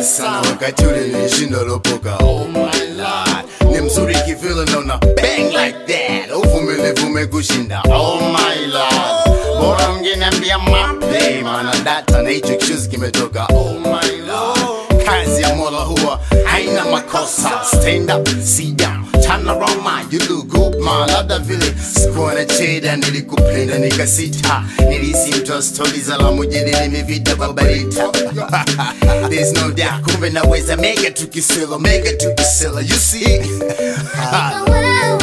Nililia sana wakati ule nilishinda lopoka. Oh my lord, ni mzuri kifilo naona bang like that. Uvumilivu umekushinda. Oh my lord, bora ungeniambia mape, maana data na hicho kishuzi kimetoka. Oh my lord, kazi ya Mola huwa haina makosa. Stand up, sit down, turn around man, you look good man. Labda vile sikuwa na cheda, nilikupenda nikasita. Nilisi mtoa story za la mujini nimevita babarita. There's no doubt, kumbe naweza mega tukisela, you see.